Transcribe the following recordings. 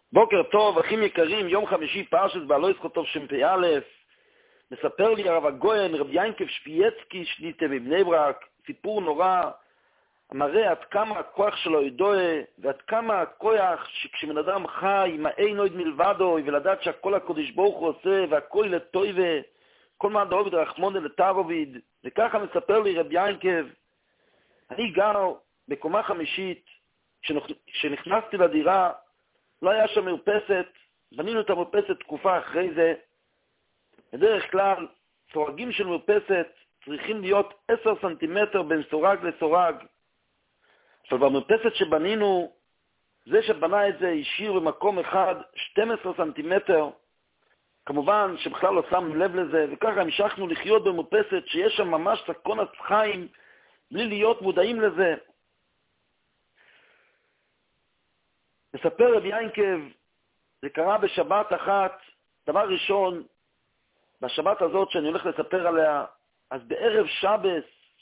בוקר טוב, אחים יקרים, יום חמישי פרשת בעלו ישכותוב שמפ"א. מספר לי הרב הגויין, רב ינקב שפייצקי שליטה מבני ברק, סיפור נורא, המראה עד כמה הכוח שלו ידוע, ועד כמה הכוח שכשבן אדם חי, מה אין עוד מלבדו, ולדעת שהכל הקדוש ברוך הוא עושה, והכל לטובה, כל מה דאוביד רחמונה לטבוביד, וככה מספר לי רב ינקב. אני גר בקומה חמישית, כשנכנסתי לדירה, לא היה שם מרפסת, בנינו את המרפסת תקופה אחרי זה. בדרך כלל, סורגים של מרפסת צריכים להיות 10 סנטימטר בין סורג לסורג. אבל במרפסת שבנינו, זה שבנה את זה השאיר במקום אחד 12 סנטימטר. כמובן שבכלל לא שמנו לב לזה, וככה המשכנו לחיות במרפסת שיש שם ממש סכנת חיים, בלי להיות מודעים לזה. מספר רב ינקב, זה קרה בשבת אחת, דבר ראשון, בשבת הזאת שאני הולך לספר עליה, אז בערב שבס,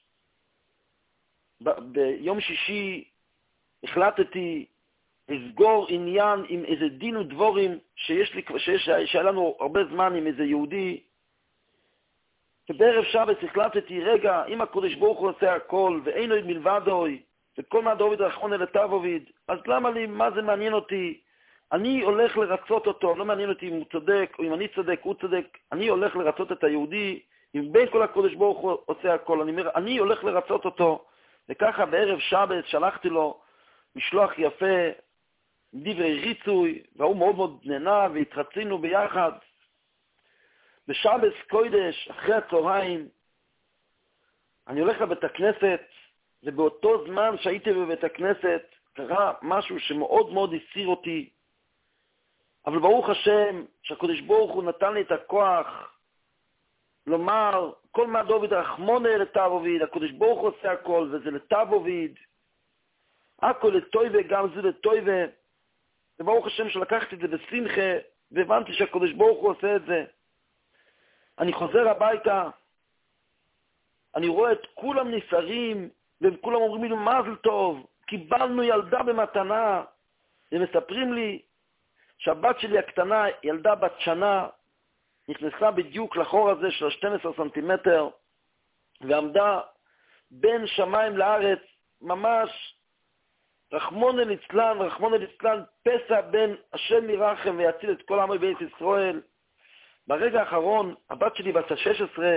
ביום שישי, החלטתי לסגור עניין עם איזה דין ודבורים שהיה לנו הרבה זמן עם איזה יהודי, ובערב שבס החלטתי, רגע, אם הקדוש ברוך הוא עושה הכל, ואין עוד מלבדוי, וכל מה דאוביד רחמונה לטבוביד, אז למה לי, מה זה מעניין אותי? אני הולך לרצות אותו, לא מעניין אותי אם הוא צודק, או אם אני צודק, הוא צודק, אני הולך לרצות את היהודי, אם בין כל הקדוש ברוך הוא עושה הכל, אני הולך לרצות אותו, וככה בערב שבת שלחתי לו משלוח יפה, דברי ריצוי, והוא מאוד מאוד נהנה, והתרצינו ביחד. בשבת קודש, אחרי הצהריים, אני הולך לבית הכנסת, ובאותו זמן שהייתי בבית הכנסת, קרה משהו שמאוד מאוד הסיר אותי. אבל ברוך השם, שהקדוש ברוך הוא נתן לי את הכוח לומר, כל מה דאוביד רחמונה לטבוביד, הקדוש ברוך הוא עושה הכל, וזה לטבוביד. הכל לטובה, גם זה לטובה. וברוך השם שלקחתי את זה בשמחה, והבנתי שהקדוש ברוך הוא עושה את זה. אני חוזר הביתה, אני רואה את כולם נסערים, והם כולם אומרים לי, מזל טוב, קיבלנו ילדה במתנה. הם מספרים לי שהבת שלי הקטנה, ילדה בת שנה, נכנסה בדיוק לחור הזה של 12 סנטימטר, ועמדה בין שמיים לארץ, ממש רחמונה ליצלן, פסע בין השם ירחם ויציל את כל עמי בית ישראל. ברגע האחרון, הבת שלי בת 16,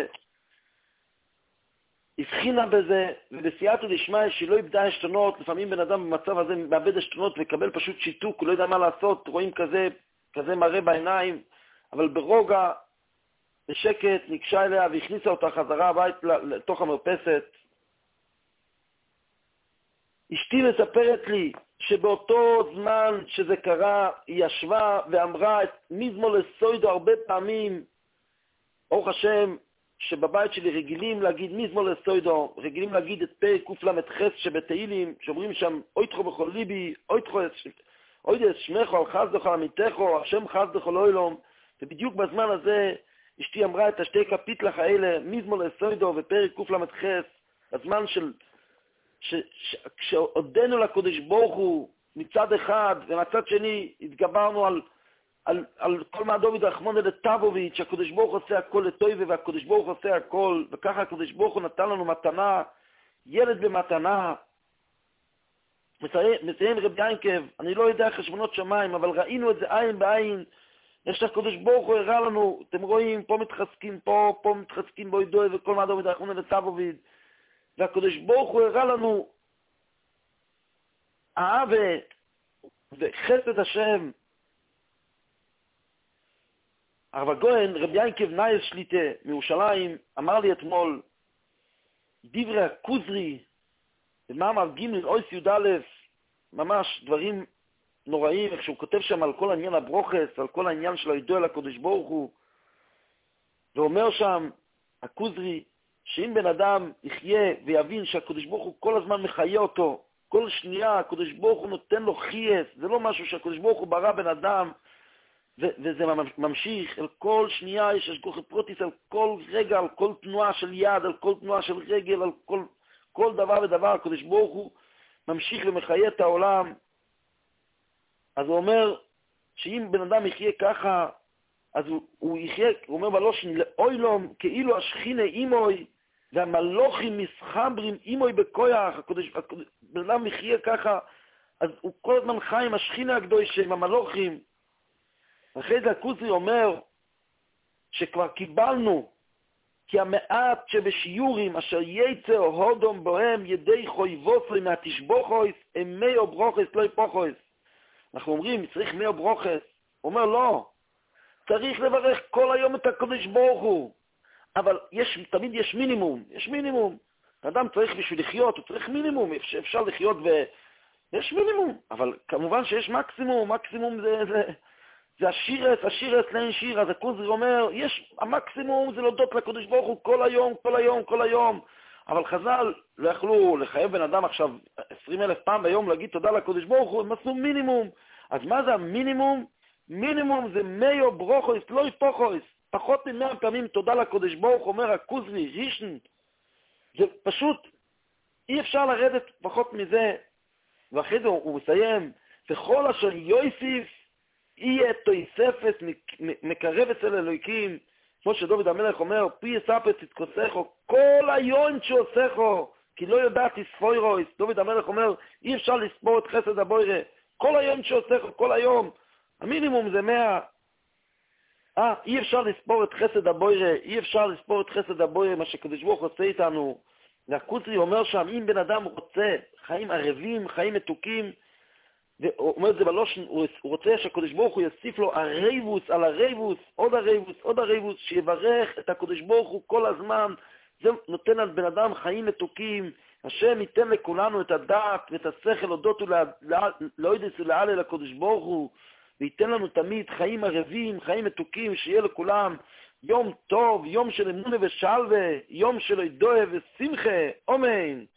הבחינה בזה, ובסייעתא דשמיא שהיא לא איבדה עשתונות. לפעמים בן אדם במצב הזה מאבד עשתונות וקבל פשוט שיתוק, הוא לא יודע מה לעשות, רואים כזה מראה בעיניים, אבל ברוגע, בשקט, ניגשה אליה והכניסה אותה חזרה הבית לתוך המרפסת. אשתי מספרת לי שבאותו זמן שזה קרה, היא ישבה ואמרה את מזמור לסוידו הרבה פעמים. ברוך השם, שבבית שלי רגילים להגיד מזמור לסוידו, רגילים להגיד את פרק קל"ח שבתהילים, שאומרים שם, אויתכו בכל ליבי, אוידס שמך על חסדך על עמיתךו, השם חסדך לא ילום. ובדיוק בזמן הזה, אשתי אמרה את השתי קפיטלך האלה, מזמור לסוידו ופרק קל"ח, בזמן כשעודנו לקדוש ברוך הוא מצד אחד, ומצד שני התגברנו על כל מה דאוביד רחמונה לטבוביד, שהקדוש ברוך הוא עושה הכל לטובה, והקדוש ברוך הוא עושה הכל, וככה הקדוש ברוך הוא נתן לנו מתנה, ילד במתנה. מציין רב ינקב, אני לא יודע חשבונות שמיים, אבל ראינו את זה עין בעין, יש הקדוש ברוך הוא הראה לנו, אתם רואים, פה מתחזקים, פה מתחזקים בו ידוי, וכל מה דאוביד רחמונה לטבוביד, והקדוש ברוך הוא הראה לנו אהבה וחסד השם. הרב הגויין, רב ינקב נייס שליטה מירושלים, אמר לי אתמול, דברי הכוזרי, במאמר ג' אויס י"א, ממש דברים נוראים, איך שהוא כותב שם על כל העניין הברוכס, על כל העניין של הידוע לקדוש ברוך הוא, ואומר שם, הכוזרי, שאם בן אדם יחיה ויבין שהקדוש ברוך הוא כל הזמן מחיה אותו, כל שנייה הקדוש ברוך הוא נותן לו חייס, זה לא משהו שהקדוש ברוך הוא ברא בן אדם, וזה ממשיך, על כל שנייה יש השגחה פרוטיס, על כל רגע, על כל תנועה של יד, על כל תנועה של רגל, על כל דבר ודבר, הקדוש ברוך הוא ממשיך ומחיה את העולם. אז הוא אומר שאם בן אדם יחיה ככה, אז הוא יחיה, הוא אומר בלושן, לאוילום, כאילו השכינה אימוי, והמלוכים מסחברים אימוי בכוח, בן אדם יחיה ככה, אז הוא כל הזמן חי עם השכינה הקדושה, עם המלוכים. אחרי זה הכוזרי אומר, שכבר קיבלנו, כי המעט שבשיעורים אשר יצא הודום בוהם ידי חויבוסוי מהתשבוכויס, הם מאו ברוכס לא יפוכויס. אנחנו אומרים, צריך מאו ברוכס. הוא אומר, לא. צריך לברך כל היום את הקדוש ברוך הוא. אבל תמיד יש מינימום. יש מינימום. האדם צריך בשביל לחיות, הוא צריך מינימום. אפשר לחיות יש מינימום. אבל כמובן שיש מקסימום. מקסימום זה השירס לאין שיר. אז הכוזרי אומר, המקסימום זה להודות לקדוש ברוך הוא כל היום, כל היום, כל היום. אבל חז"ל לא יכלו לחייב בן אדם עכשיו 20,000 פעם ביום להגיד תודה לקדוש ברוך הוא, הם עשו מינימום. אז מה זה המינימום? מינימום זה מאו ברוכויס, לא יפוכויס. פחות מ100 פעמים תודה לקדוש ברוך הוא, אומר הכוזרי, רישן. זה פשוט, אי אפשר לרדת פחות מזה. ואחרי זה הוא מסיים, וכל אשר יויסיף, יהיה תויספס מקרב אצל אלוהיקים, כמו שדוד המלך אומר, פי יספס תתכוסכו, כל היום שעושכו, כי לא יודעת לספוירויס. דוד המלך אומר, אי אפשר לספור את חסד הבוירה, כל היום שעושכו, כל היום. המינימום זה 100. אי אפשר לספור את חסד הבוירה, אי אפשר לספור את חסד הבוירה, מה שקדוש ברוך הוא עושה איתנו. והכוזרי אומר שם, אם בן אדם רוצה חיים ערבים, חיים מתוקים, והוא אומר את זה בלושן, הוא רוצה שהקדוש ברוך הוא יוסיף לו הרייבוס על הרייבוס, עוד הרייבוס, עוד הרייבוס, שיברך את הקדוש ברוך הוא כל הזמן. זה נותן על בן אדם חיים מתוקים. השם ייתן לכולנו את הדעת ואת השכל הודות ולהוידס ולעלל לקדוש ברוך הוא, וייתן לנו תמיד חיים ערבים, חיים מתוקים, שיהיה לכולם יום טוב, יום של אמונה ושלווה, יום של ידועה ושמחה, אמן.